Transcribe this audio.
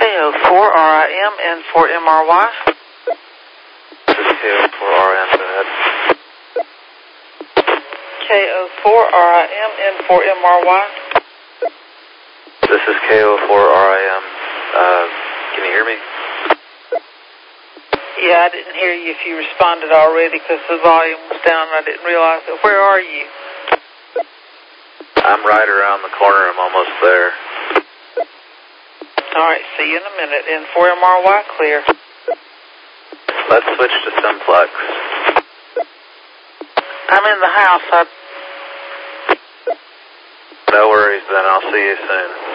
KO4RIM N4MRY. This is KO4RIM, go ahead. KO4RIM N4MRY. This is KO4RIM. Can you hear me? Yeah, I didn't hear you if you responded already because the volume was down and I didn't realize it. Where are you? I'm right around the corner. I'm almost there. All right, see you in a minute. N4MRY clear. Let's switch to Simplex. I'm in the house. No worries then. I'll see you soon.